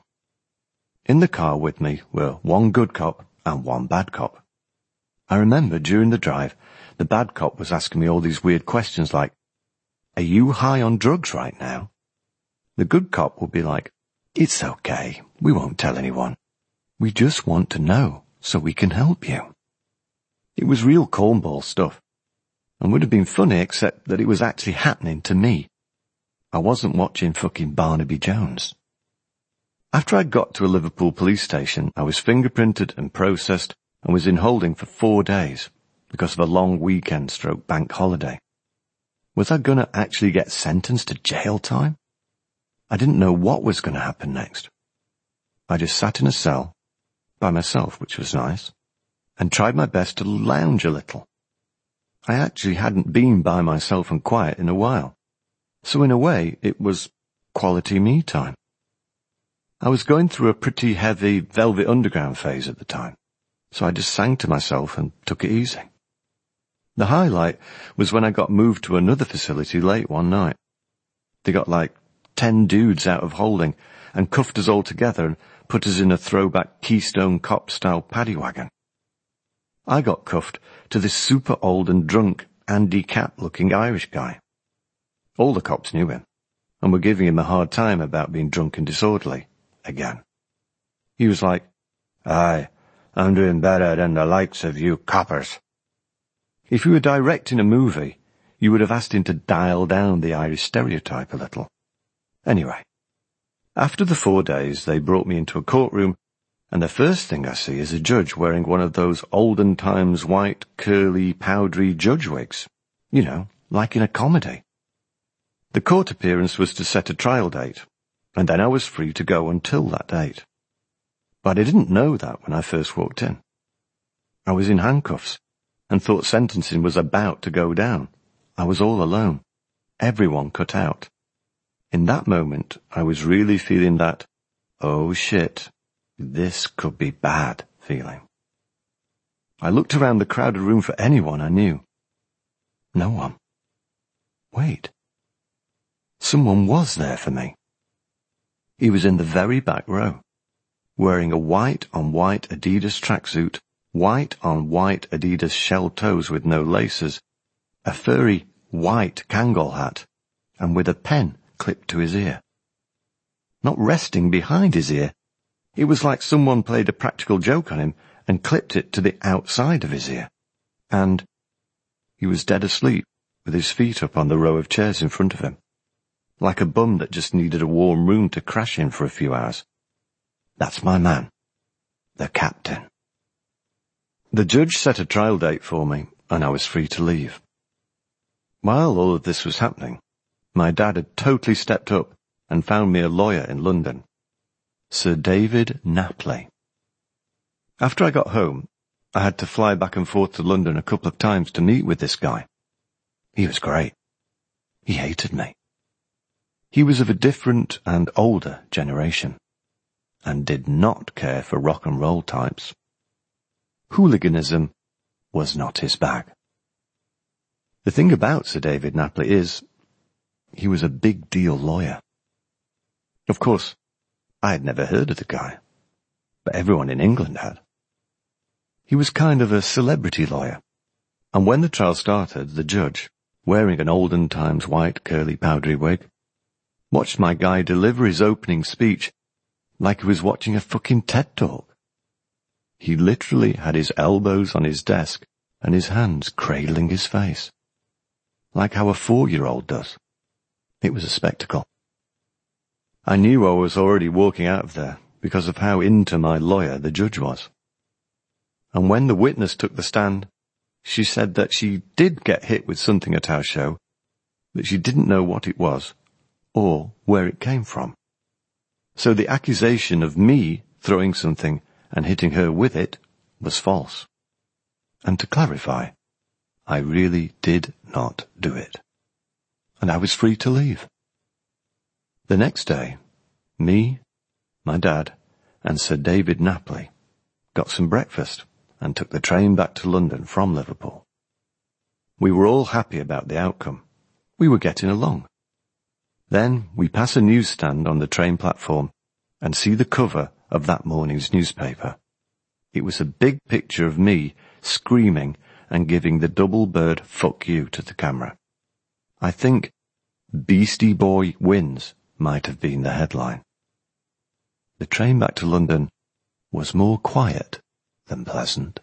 In the car with me were 1 good cop and 1 bad cop. I remember during the drive, the bad cop was asking me all these weird questions like, "Are you high on drugs right now?" The good cop would be like, "It's okay, we won't tell anyone. We just want to know so we can help you." It was real cornball stuff, and would have been funny except that it was actually happening to me. I wasn't watching fucking Barnaby Jones. After I got to a Liverpool police station, I was fingerprinted and processed and was in holding for 4 days because of a long weekend / bank holiday. Was I going to actually get sentenced to jail time? I didn't know what was going to happen next. I just sat in a cell, by myself, which was nice, and tried my best to lounge a little. I actually hadn't been by myself and quiet in a while, so in a way it was quality me time. I was going through a pretty heavy Velvet Underground phase at the time, so I just sang to myself and took it easy. The highlight was when I got moved to another facility late one night. They got like 10 dudes out of holding and cuffed us all together and put us in a throwback Keystone Cop-style paddy wagon. I got cuffed to this super old and drunk Andy Capp-looking Irish guy. All the cops knew him and were giving him a hard time about being drunk and disorderly again. He was like, "Aye, I'm doing better than the likes of you coppers." If you were directing a movie, you would have asked him to dial down the Irish stereotype a little. Anyway, after the 4 days, they brought me into a courtroom and the first thing I see is a judge wearing one of those olden times white, curly, powdery judge wigs. You know, like in a comedy. The court appearance was to set a trial date, and then I was free to go until that date. But I didn't know that when I first walked in. I was in handcuffs, and thought sentencing was about to go down. I was all alone. Everyone cut out. In that moment, I was really feeling that, oh shit, this could be bad feeling. I looked around the crowded room for anyone I knew. No one. Wait. Someone was there for me. He was in the very back row, wearing a white-on-white Adidas tracksuit, white-on-white Adidas shell toes with no laces, a furry white Kangol hat, and with a pen clipped to his ear. Not resting behind his ear, it was like someone played a practical joke on him and clipped it to the outside of his ear. And he was dead asleep, with his feet up on the row of chairs in front of him, like a bum that just needed a warm room to crash in for a few hours. That's my man, the captain. The judge set a trial date for me, and I was free to leave. While all of this was happening, my dad had totally stepped up and found me a lawyer in London, Sir David Napley. After I got home, I had to fly back and forth to London a couple of times to meet with this guy. He was great. He hated me. He was of a different and older generation, and did not care for rock and roll types. Hooliganism was not his bag. The thing about Sir David Napley is, he was a big deal lawyer. Of course, I had never heard of the guy, but everyone in England had. He was kind of a celebrity lawyer, and when the trial started, the judge, wearing an olden times white curly powdery wig, watched my guy deliver his opening speech like he was watching a fucking TED Talk. He literally had his elbows on his desk and his hands cradling his face, like how a 4-year-old does. It was a spectacle. I knew I was already walking out of there because of how into my lawyer the judge was. And when the witness took the stand, she said that she did get hit with something at our show, but she didn't know what it was or where it came from. So the accusation of me throwing something and hitting her with it was false. And to clarify, I really did not do it. And I was free to leave. The next day, me, my dad, and Sir David Napley got some breakfast and took the train back to London from Liverpool. We were all happy about the outcome. We were getting along. Then we pass a newsstand on the train platform and see the cover of that morning's newspaper. It was a big picture of me screaming and giving the double bird fuck you to the camera. I think Beastie Boy wins might have been the headline. The train back to London was more quiet than pleasant.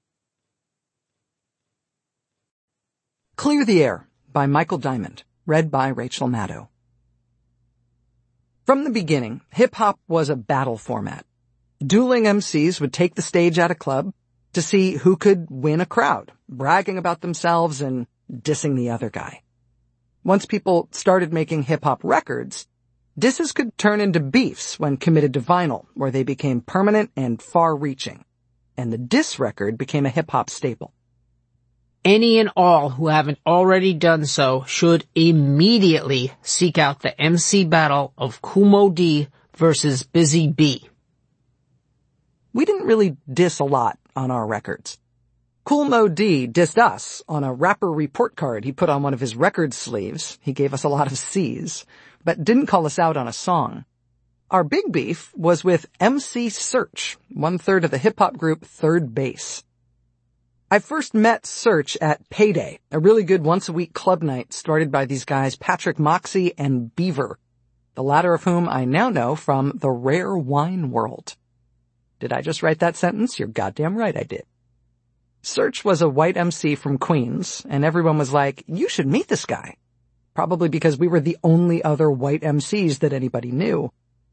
Clear the Air by Michael Diamond, read by Rachel Maddow. From the beginning, hip-hop was a battle format. Dueling MCs would take the stage at a club to see who could win a crowd, bragging about themselves and dissing the other guy. Once people started making hip-hop records, disses could turn into beefs when committed to vinyl, where they became permanent and far-reaching, and the diss record became a hip-hop staple. Any and all who haven't already done so should immediately seek out the MC battle of Kool Moe Dee versus Busy Bee. We didn't really diss a lot on our records. Kool Moe Dee dissed us on a rapper report card he put on one of his record sleeves. He gave us a lot of C's, but didn't call us out on a song. Our big beef was with MC Serch, 1/3 of the hip-hop group Third Base. I first met Serch at Payday, a really good once-a-week club night started by these guys Patrick Moxie and Beaver, the latter of whom I now know from the Rare Wine World. Did I just write that sentence? You're goddamn right I did. Serch was a white MC from Queens, and everyone was like, you should meet this guy. Probably because we were the only other white MCs that anybody knew.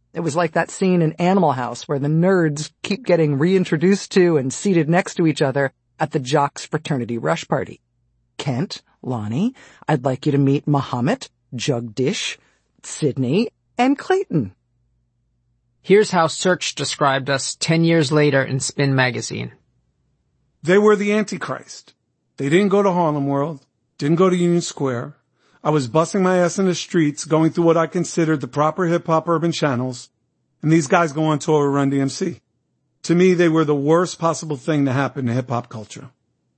It was like that scene in Animal House where the nerds keep getting reintroduced to and seated next to each other at the Jocks fraternity rush party. Kent, Lonnie, I'd like you to meet Muhammad, Jugdish, Sydney, and Clayton. Here's how Search described us 10 years later in Spin magazine. They were the Antichrist. They didn't go to Harlem World, didn't go to Union Square. I was busting my ass in the streets, going through what I considered the proper hip-hop urban channels, and these guys go on tour with Run DMC. To me, they were the worst possible thing to happen to hip-hop culture.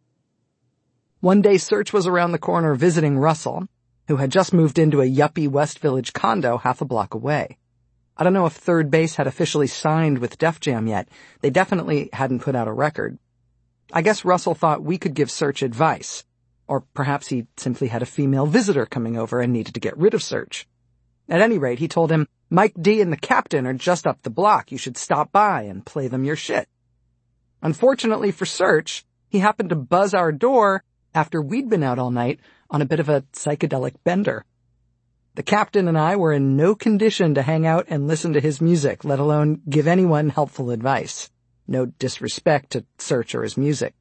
One day, Search was around the corner visiting Russell, who had just moved into a yuppie West Village condo half a block away. I don't know if Third Base had officially signed with Def Jam yet. They definitely hadn't put out a record. I guess Russell thought we could give Search advice. Or perhaps he simply had a female visitor coming over and needed to get rid of Search. At any rate, he told him, Mike D and the Captain are just up the block. You should stop by and play them your shit. Unfortunately for Search, he happened to buzz our door after we'd been out all night on a bit of a psychedelic bender. The Captain and I were in no condition to hang out and listen to his music, let alone give anyone helpful advice. No disrespect to Search or his music.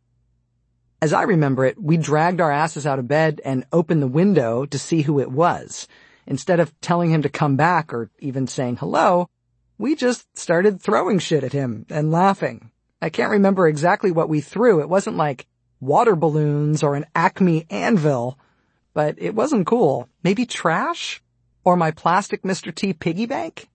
As I remember it, we dragged our asses out of bed and opened the window to see who it was. Instead of telling him to come back or even saying hello, we just started throwing shit at him and laughing. I can't remember exactly what we threw. It wasn't like water balloons or an Acme anvil, but it wasn't cool. Maybe trash? Or my plastic Mr. T piggy bank?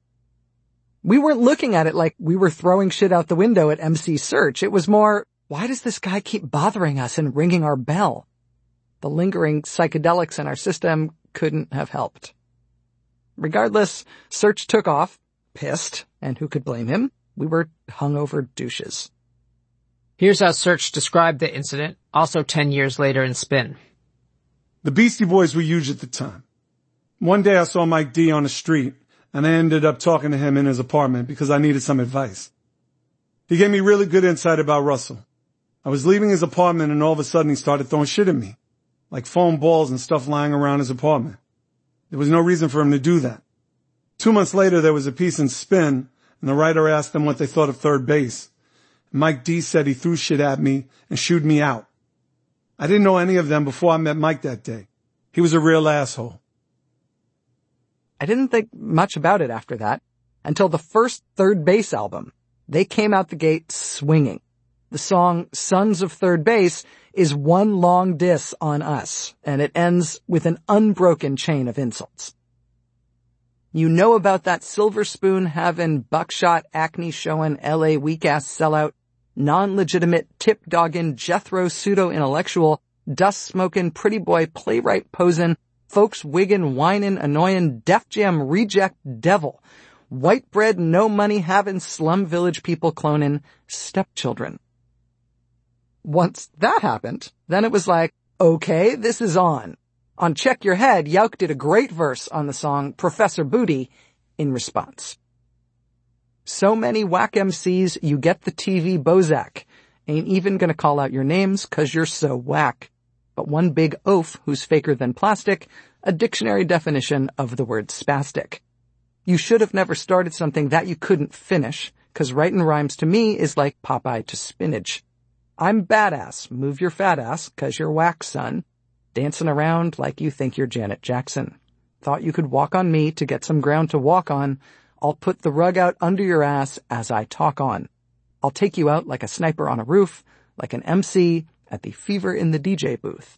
We weren't looking at it like we were throwing shit out the window at MC Search. It was more, why does this guy keep bothering us and ringing our bell? The lingering psychedelics in our system couldn't have helped. Regardless, Search took off, pissed, and who could blame him? We were hungover douches. Here's how Search described the incident, also 10 years later in Spin. The Beastie Boys were huge at the time. One day I saw Mike D on the street, and I ended up talking to him in his apartment because I needed some advice. He gave me really good insight about Russell. I was leaving his apartment and all of a sudden he started throwing shit at me, like foam balls and stuff lying around his apartment. There was no reason for him to do that. 2 months later there was a piece in Spin and the writer asked them what they thought of Third Base. Mike D said he threw shit at me and shooed me out. I didn't know any of them before I met Mike that day. He was a real asshole. I didn't think much about it after that, until the first Third Base album. They came out the gate swinging. The song Sons of Third Base is one long diss on us, and it ends with an unbroken chain of insults. You know about that silver spoon having, buckshot acne showing, LA weak-ass sellout, non-legitimate tip-dogging, Jethro pseudo-intellectual, dust-smoking, pretty boy playwright posing, folks wiggin', whinin', annoying, Def Jam reject devil, white bread, no money having, slum village people cloning, stepchildren. Once that happened, then it was like, okay, this is on. On Check Your Head, Yauk did a great verse on the song Professor Booty in response. So many whack MCs, you get the TV Bozak. Ain't even gonna call out your names 'cause you're so whack. But one big oaf who's faker than plastic, a dictionary definition of the word spastic. You should have never started something that you couldn't finish, 'cause writin' rhymes to me is like Popeye to spinach. I'm badass, move your fat ass, 'cause you're whack, son. Dancing around like you think you're Janet Jackson. Thought you could walk on me to get some ground to walk on. I'll put the rug out under your ass as I talk on. I'll take you out like a sniper on a roof, like an MC at the Fever in the DJ booth.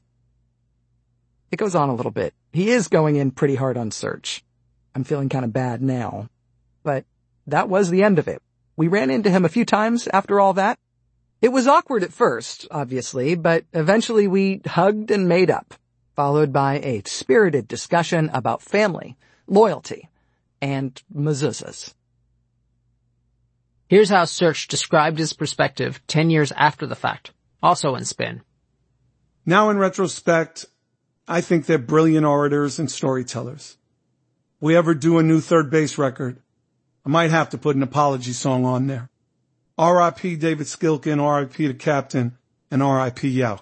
It goes on a little bit. He is going in pretty hard on Search. I'm feeling kind of bad now. But that was the end of it. We ran into him a few times after all that. It was awkward at first, obviously, but eventually we hugged and made up, followed by a spirited discussion about family, loyalty, and mezuzahs. Here's how Search described his perspective 10 years after the fact, also in Spin. Now in retrospect, I think they're brilliant orators and storytellers. If we ever do a new Third Base record, I might have to put an apology song on there. R.I.P. David Skilkin, R.I.P. the Captain, and R.I.P. Yauk.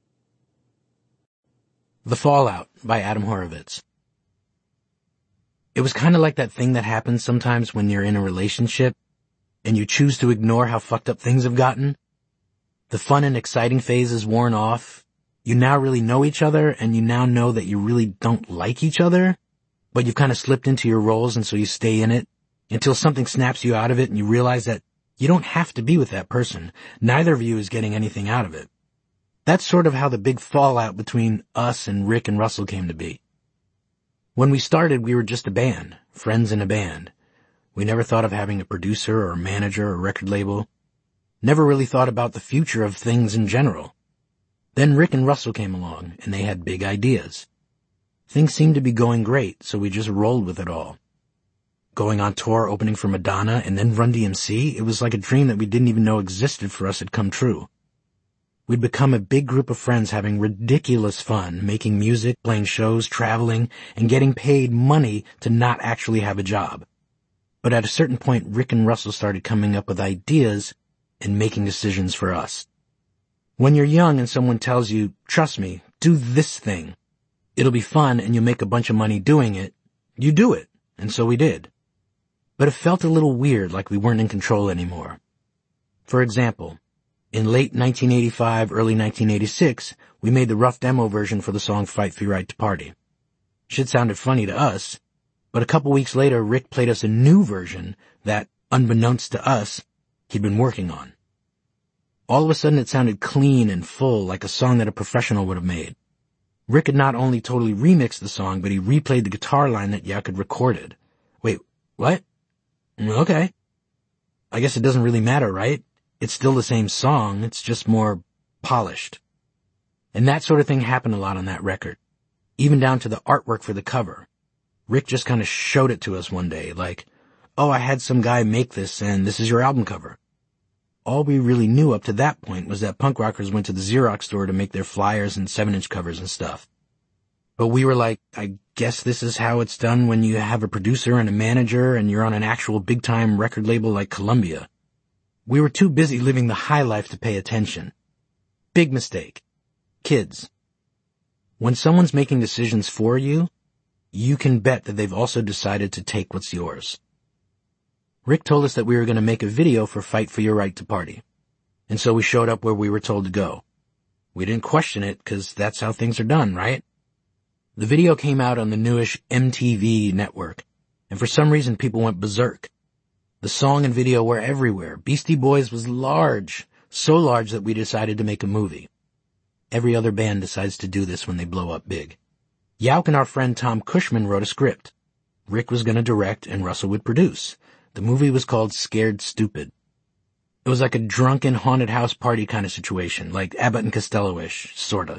The Fallout by Adam Horovitz. It was kind of like that thing that happens sometimes when you're in a relationship and you choose to ignore how fucked up things have gotten. The fun and exciting phase is worn off. You now really know each other, and you now know that you really don't like each other, but you've kind of slipped into your roles, and so you stay in it until something snaps you out of it and you realize that you don't have to be with that person. Neither of you is getting anything out of it. That's sort of how the big fallout between us and Rick and Russell came to be. When we started, we were just a band, friends in a band. We never thought of having a producer or a manager or record label. Never really thought about the future of things in general. Then Rick and Russell came along, and they had big ideas. Things seemed to be going great, so we just rolled with it all. Going on tour, opening for Madonna, and then Run DMC, it was like a dream that we didn't even know existed for us had come true. We'd become a big group of friends having ridiculous fun, making music, playing shows, traveling, and getting paid money to not actually have a job. But at a certain point, Rick and Russell started coming up with ideas and making decisions for us. When you're young and someone tells you, trust me, do this thing, it'll be fun and you'll make a bunch of money doing it, you do it, and so we did. But it felt a little weird, like we weren't in control anymore. For example, in late 1985, early 1986, we made the rough demo version for the song Fight for Your Right to Party. Shit sounded funny to us, but a couple weeks later, Rick played us a new version that, unbeknownst to us, he'd been working on. All of a sudden it sounded clean and full, like a song that a professional would have made. Rick had not only totally remixed the song, but he replayed the guitar line that Yauk had recorded. Wait, what? Okay. I guess it doesn't really matter, right? It's still the same song, it's just more polished. And that sort of thing happened a lot on that record. Even down to the artwork for the cover. Rick just kind of showed it to us one day, like, oh, I had some guy make this and this is your album cover. All we really knew up to that point was that punk rockers went to the Xerox store to make their flyers and 7-inch covers and stuff. But we were like, I guess this is how it's done when you have a producer and a manager and you're on an actual big-time record label like Columbia. We were too busy living the high life to pay attention. Big mistake. Kids. When someone's making decisions for you, you can bet that they've also decided to take what's yours. Rick told us that we were going to make a video for Fight for Your Right to Party. And so we showed up where we were told to go. We didn't question it because that's how things are done, right? The video came out on the newish MTV network, and for some reason people went berserk. The song and video were everywhere. Beastie Boys was large, so large that we decided to make a movie. Every other band decides to do this when they blow up big. Yauk and our friend Tom Cushman wrote a script. Rick was going to direct and Russell would produce. The movie was called Scared Stupid. It was like a drunken haunted house party kind of situation, like Abbott and Costello-ish, sorta.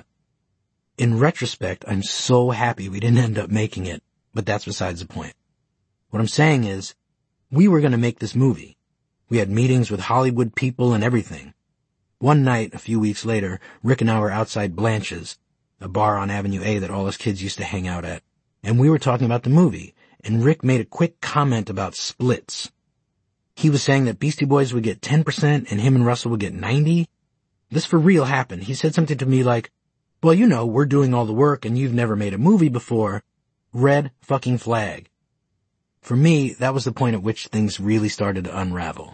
In retrospect, I'm so happy we didn't end up making it, but that's besides the point. What I'm saying is, we were going to make this movie. We had meetings with Hollywood people and everything. One night, a few weeks later, Rick and I were outside Blanche's, a bar on Avenue A that all us kids used to hang out at, and we were talking about the movie, and Rick made a quick comment about splits. He was saying that Beastie Boys would get 10% and him and Russell would get 90%. This for real happened. He said something to me like, well, you know, we're doing all the work and you've never made a movie before. Red fucking flag. For me, that was the point at which things really started to unravel.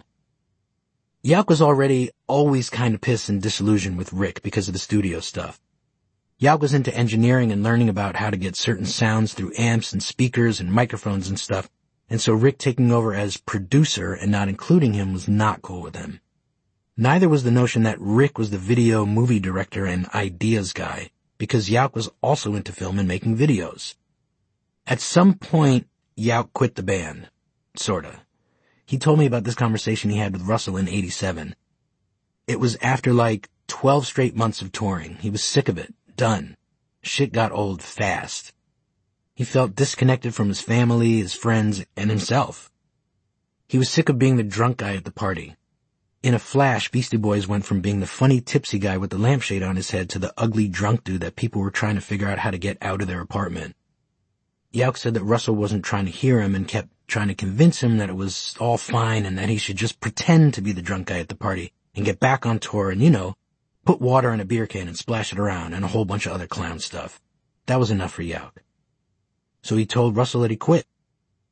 Yauk was already always kind of pissed and disillusioned with Rick because of the studio stuff. Yauk was into engineering and learning about how to get certain sounds through amps and speakers and microphones and stuff, and so Rick taking over as producer and not including him was not cool with him. Neither was the notion that Rick was the video movie director and ideas guy, because Yauk was also into film and making videos. At some point, Yauk quit the band. Sorta. He told me about this conversation he had with Russell in '87. It was after like 12 straight months of touring. He was sick of it. Done. Shit got old fast. He felt disconnected from his family, his friends, and himself. He was sick of being the drunk guy at the party. In a flash, Beastie Boys went from being the funny tipsy guy with the lampshade on his head to the ugly drunk dude that people were trying to figure out how to get out of their apartment. Yauk said that Russell wasn't trying to hear him and kept trying to convince him that it was all fine and that he should just pretend to be the drunk guy at the party and get back on tour and, you know, put water in a beer can and splash it around and a whole bunch of other clown stuff. That was enough for Yauk. So he told Russell that he quit.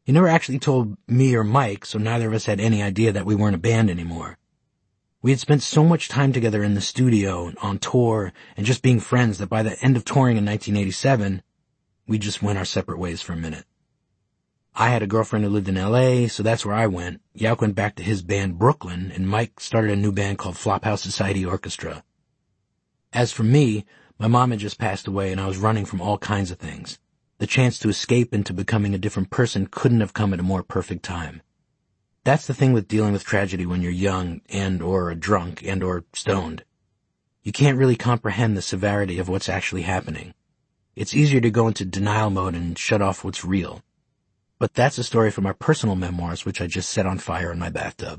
He never actually told me or Mike, so neither of us had any idea that we weren't a band anymore. We had spent so much time together in the studio, on tour, and just being friends that by the end of touring in 1987, we just went our separate ways for a minute. I had a girlfriend who lived in LA, so that's where I went. Yauk went back to his band Brooklyn, and Mike started a new band called Flophouse Society Orchestra. As for me, my mom had just passed away and I was running from all kinds of things. The chance to escape into becoming a different person couldn't have come at a more perfect time. That's the thing with dealing with tragedy when you're young and or a drunk and or stoned. You can't really comprehend the severity of what's actually happening. It's easier to go into denial mode and shut off what's real. But that's a story from our personal memoirs, which I just set on fire in my bathtub.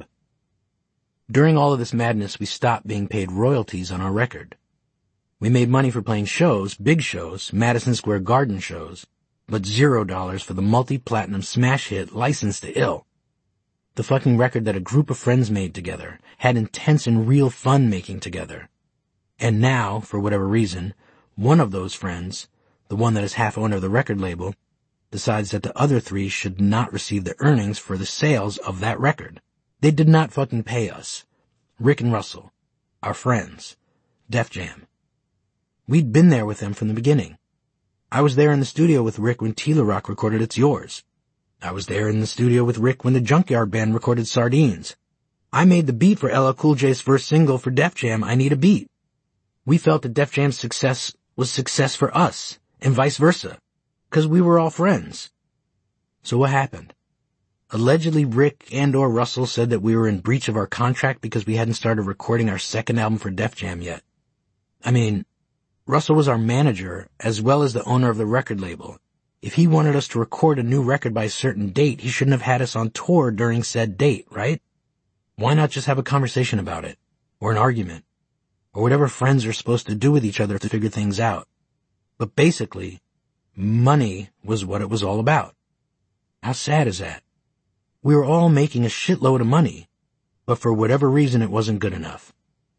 During all of this madness, we stopped being paid royalties on our record. We made money for playing shows, big shows, Madison Square Garden shows, but $0 for the multi-platinum smash hit Licensed to Ill. The fucking record that a group of friends made together, had intense and real fun making together. And now, for whatever reason, one of those friends, the one that is half owner of the record label, decides that the other three should not receive the earnings for the sales of that record. They did not fucking pay us. Rick and Russell, our friends, Def Jam. We'd been there with them from the beginning. I was there in the studio with Rick when Tila Rock recorded It's Yours. I was there in the studio with Rick when the Junkyard Band recorded Sardines. I made the beat for LL Cool J's first single for Def Jam, I Need a Beat. We felt that Def Jam's success was success for us, and vice versa, because we were all friends. So what happened? Allegedly, Rick and or Russell said that we were in breach of our contract because we hadn't started recording our second album for Def Jam yet. I mean, Russell was our manager, as well as the owner of the record label. If he wanted us to record a new record by a certain date, he shouldn't have had us on tour during said date, right? Why not just have a conversation about it? Or an argument? Or whatever friends are supposed to do with each other to figure things out. But basically, money was what it was all about. How sad is that? We were all making a shitload of money, but for whatever reason it wasn't good enough.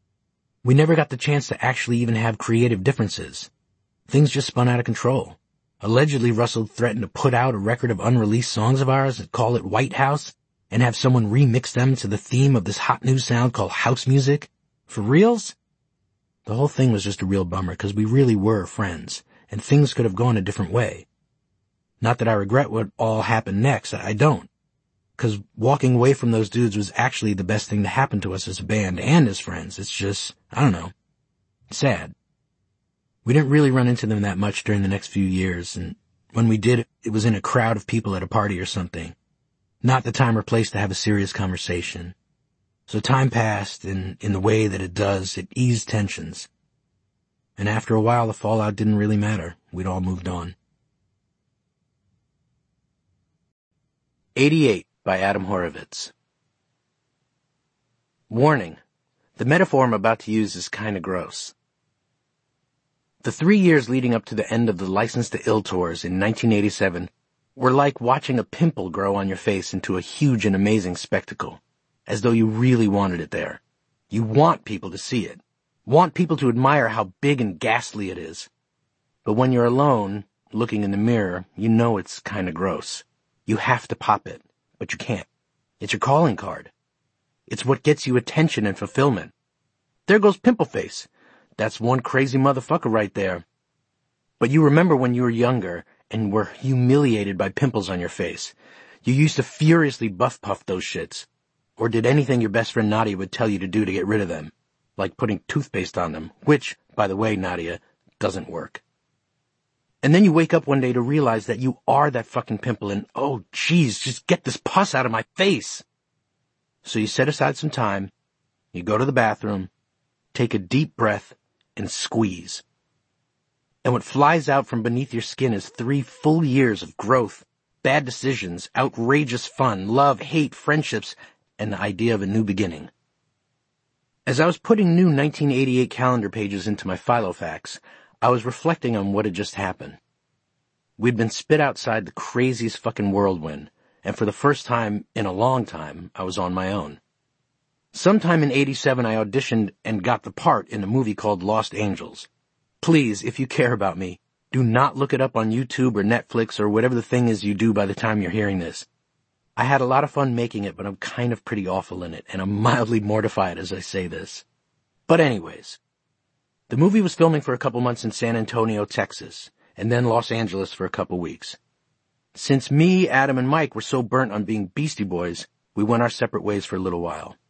We never got the chance to actually even have creative differences. Things just spun out of control. Allegedly, Russell threatened to put out a record of unreleased songs of ours and call it White House and have someone remix them to the theme of this hot new sound called house music. For reals? The whole thing was just a real bummer because we really were friends and things could have gone a different way. Not that I regret what all happened next, I don't. Because walking away from those dudes was actually the best thing to happen to us as a band and as friends. It's just, I don't know, sad. We didn't really run into them that much during the next few years, and when we did, it was in a crowd of people at a party or something. Not the time or place to have a serious conversation. So time passed, and in the way that it does, it eased tensions. And after a while, the fallout didn't really matter. We'd all moved on. 88 by Adam Horovitz. Warning. The metaphor I'm about to use is kinda gross. The 3 years leading up to the end of the Licensed to Ill tours in 1987 were like watching a pimple grow on your face into a huge and amazing spectacle, as though you really wanted it there. You want people to see it. Want people to admire how big and ghastly it is. But when you're alone, looking in the mirror, you know it's kinda gross. You have to pop it, but you can't. It's your calling card. It's what gets you attention and fulfillment. There goes Pimple Face. That's one crazy motherfucker right there. But you remember when you were younger and were humiliated by pimples on your face. You used to furiously buff puff those shits. Or did anything your best friend Nadia would tell you to do to get rid of them. Like putting toothpaste on them, which, by the way, Nadia, doesn't work. And then you wake up one day to realize that you are that fucking pimple and, oh jeez, just get this pus out of my face. So you set aside some time, you go to the bathroom, take a deep breath, and squeeze. And what flies out from beneath your skin is 3 full years of growth, bad decisions, outrageous fun, love, hate, friendships, and the idea of a new beginning. As I was putting new 1988 calendar pages into my Filofax, I was reflecting on what had just happened. We'd been spit outside the craziest fucking whirlwind, and for the first time in a long time, I was on my own. Sometime in 87, I auditioned and got the part in a movie called Lost Angels. Please, if you care about me, do not look it up on YouTube or Netflix or whatever the thing is you do by the time you're hearing this. I had a lot of fun making it, but I'm kind of pretty awful in it, and I'm mildly mortified as I say this. But anyways, the movie was filming for a couple months in San Antonio, Texas, and then Los Angeles for a couple weeks. Since me, Adam, and Mike were so burnt on being Beastie Boys, we went our separate ways for a little while.